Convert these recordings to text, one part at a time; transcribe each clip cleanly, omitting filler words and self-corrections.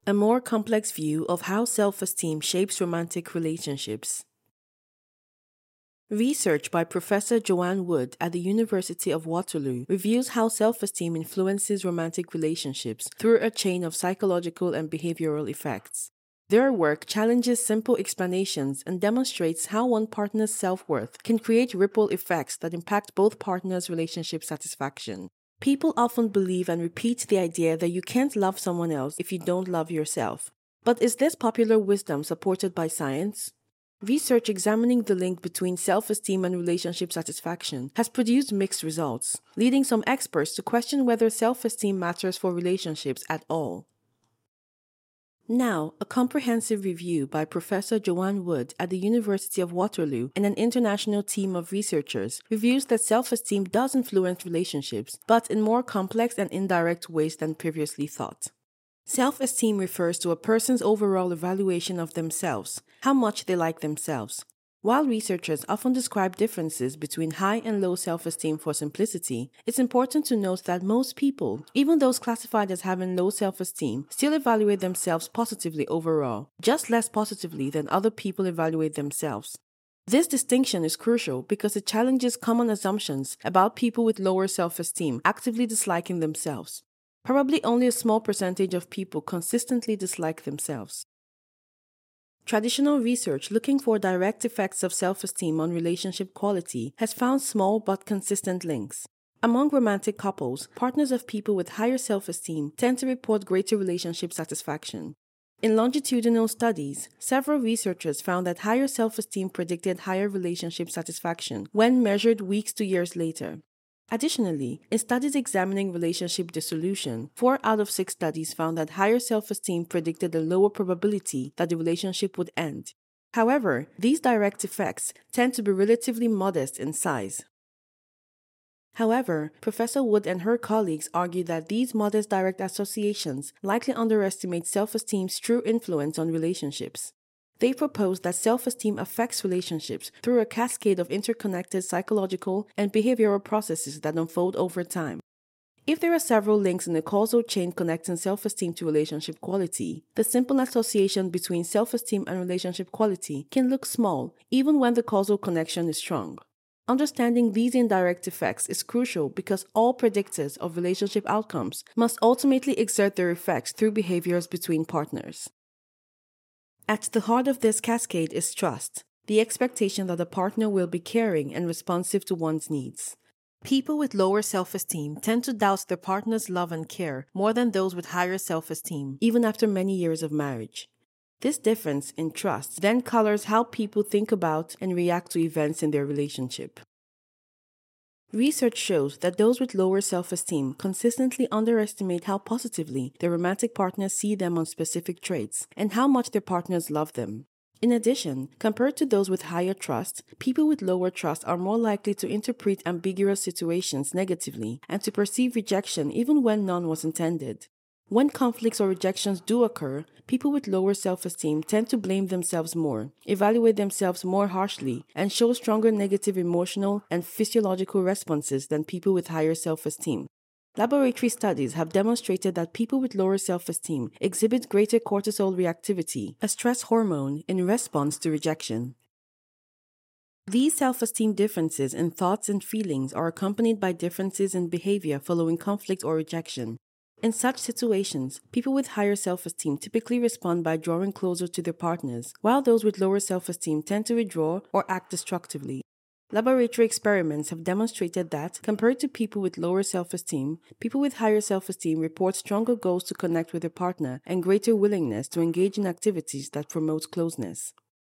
A more complex view of how self-esteem shapes romantic relationships. Research by Professor Joanne Wood at the University of Waterloo reviews how self-esteem influences romantic relationships through a chain of psychological and behavioral effects. Their work challenges simple explanations and demonstrates how one partner's self-worth can create ripple effects that impact both partners' relationship satisfaction. People often believe and repeat the idea that you can't love someone else if you don't love yourself. But is this popular wisdom supported by science? Research examining the link between self-esteem and relationship satisfaction has produced mixed results, leading some experts to question whether self-esteem matters for relationships at all. Now, a comprehensive review by Professor Joanne Wood at the University of Waterloo and an international team of researchers reviews that self-esteem does influence relationships, but in more complex and indirect ways than previously thought. Self-esteem refers to a person's overall evaluation of themselves, how much they like themselves. While researchers often describe differences between high and low self-esteem for simplicity, it's important to note that most people, even those classified as having low self-esteem, still evaluate themselves positively overall, just less positively than other people evaluate themselves. This distinction is crucial because it challenges common assumptions about people with lower self-esteem actively disliking themselves. Probably only a small percentage of people consistently dislike themselves. Traditional research looking for direct effects of self-esteem on relationship quality has found small but consistent links. Among romantic couples, partners of people with higher self-esteem tend to report greater relationship satisfaction. In longitudinal studies, several researchers found that higher self-esteem predicted higher relationship satisfaction when measured weeks to years later. Additionally, in studies examining relationship dissolution, 4 out of 6 studies found that higher self-esteem predicted a lower probability that the relationship would end. However, these direct effects tend to be relatively modest in size. However, Professor Wood and her colleagues argue that these modest direct associations likely underestimate self-esteem's true influence on relationships. They propose that self-esteem affects relationships through a cascade of interconnected psychological and behavioral processes that unfold over time. If there are several links in the causal chain connecting self-esteem to relationship quality, the simple association between self-esteem and relationship quality can look small, even when the causal connection is strong. Understanding these indirect effects is crucial because all predictors of relationship outcomes must ultimately exert their effects through behaviors between partners. At the heart of this cascade is trust, the expectation that a partner will be caring and responsive to one's needs. People with lower self-esteem tend to doubt their partner's love and care more than those with higher self-esteem, even after many years of marriage. This difference in trust then colors how people think about and react to events in their relationship. Research shows that those with lower self-esteem consistently underestimate how positively their romantic partners see them on specific traits and how much their partners love them. In addition, compared to those with higher trust, people with lower trust are more likely to interpret ambiguous situations negatively and to perceive rejection even when none was intended. When conflicts or rejections do occur, people with lower self-esteem tend to blame themselves more, evaluate themselves more harshly, and show stronger negative emotional and physiological responses than people with higher self-esteem. Laboratory studies have demonstrated that people with lower self-esteem exhibit greater cortisol reactivity, a stress hormone, in response to rejection. These self-esteem differences in thoughts and feelings are accompanied by differences in behavior following conflict or rejection. In such situations, people with higher self-esteem typically respond by drawing closer to their partners, while those with lower self-esteem tend to withdraw or act destructively. Laboratory experiments have demonstrated that, compared to people with lower self-esteem, people with higher self-esteem report stronger goals to connect with their partner and greater willingness to engage in activities that promote closeness.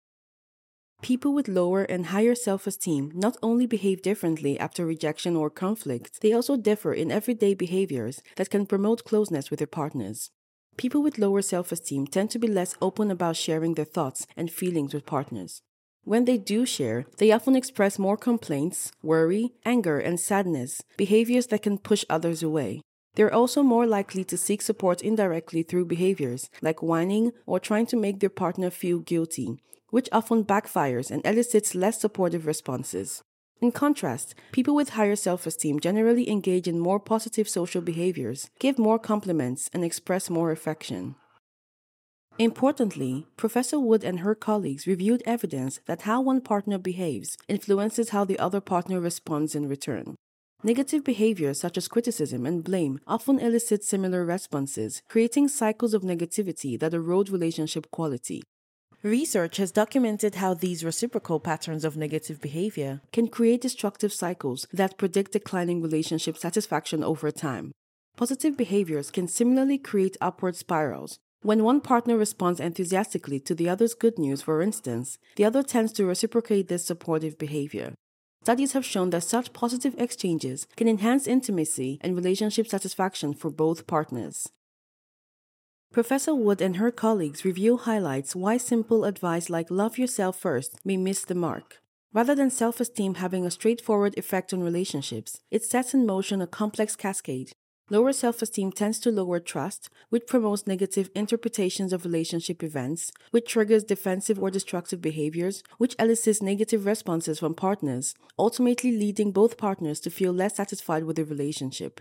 People with lower and higher self-esteem not only behave differently after rejection or conflict, they also differ in everyday behaviors that can promote closeness with their partners. People with lower self-esteem tend to be less open about sharing their thoughts and feelings with partners. When they do share, they often express more complaints, worry, anger, and sadness, behaviors that can push others away. They're also more likely to seek support indirectly through behaviors like whining or trying to make their partner feel guilty, which often backfires and elicits less supportive responses. In contrast, people with higher self-esteem generally engage in more positive social behaviors, give more compliments, and express more affection. Importantly, Professor Wood and her colleagues reviewed evidence that how one partner behaves influences how the other partner responds in return. Negative behaviors such as criticism and blame often elicit similar responses, creating cycles of negativity that erode relationship quality. Research has documented how these reciprocal patterns of negative behavior can create destructive cycles that predict declining relationship satisfaction over time. Positive behaviors can similarly create upward spirals. When one partner responds enthusiastically to the other's good news, for instance, the other tends to reciprocate this supportive behavior. Studies have shown that such positive exchanges can enhance intimacy and relationship satisfaction for both partners. Professor Wood and her colleagues' review highlights why simple advice like love yourself first may miss the mark. Rather than self-esteem having a straightforward effect on relationships, it sets in motion a complex cascade. Lower self-esteem tends to lower trust, which promotes negative interpretations of relationship events, which triggers defensive or destructive behaviors, which elicits negative responses from partners, ultimately leading both partners to feel less satisfied with the relationship.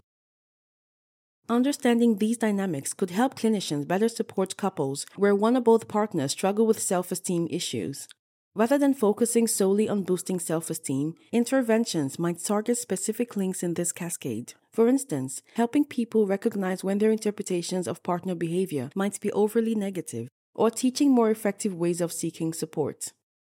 Understanding these dynamics could help clinicians better support couples where one or both partners struggle with self-esteem issues. Rather than focusing solely on boosting self-esteem, interventions might target specific links in this cascade. For instance, helping people recognize when their interpretations of partner behavior might be overly negative, or teaching more effective ways of seeking support.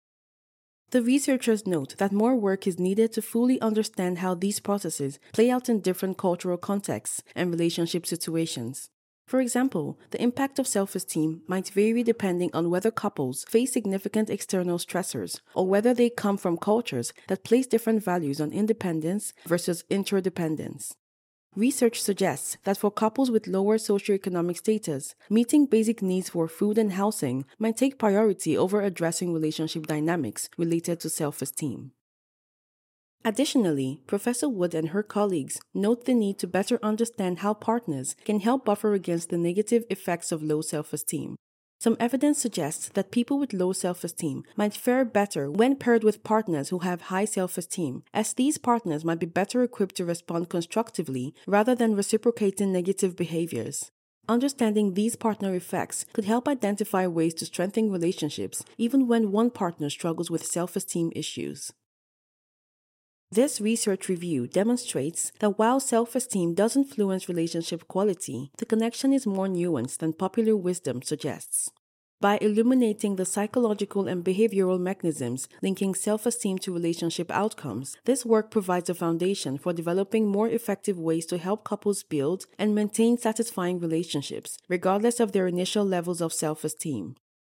The researchers note that more work is needed to fully understand how these processes play out in different cultural contexts and relationship situations. For example, the impact of self-esteem might vary depending on whether couples face significant external stressors or whether they come from cultures that place different values on independence versus interdependence. Research suggests that for couples with lower socioeconomic status, meeting basic needs for food and housing might take priority over addressing relationship dynamics related to self-esteem. Additionally, Professor Wood and her colleagues note the need to better understand how partners can help buffer against the negative effects of low self-esteem. Some evidence suggests that people with low self-esteem might fare better when paired with partners who have high self-esteem, as these partners might be better equipped to respond constructively rather than reciprocating negative behaviors. Understanding these partner effects could help identify ways to strengthen relationships even when one partner struggles with self-esteem issues. This research review demonstrates that while self-esteem does influence relationship quality, the connection is more nuanced than popular wisdom suggests. By illuminating the psychological and behavioral mechanisms linking self-esteem to relationship outcomes, this work provides a foundation for developing more effective ways to help couples build and maintain satisfying relationships, regardless of their initial levels of self-esteem.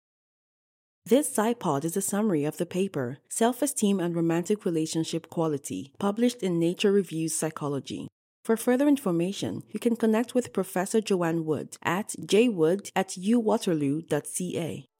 This SciPod is a summary of the paper, Self-Esteem and Romantic Relationship Quality, published in Nature Reviews Psychology. For further information, you can connect with Professor Joanne Wood at jwood@uwaterloo.ca.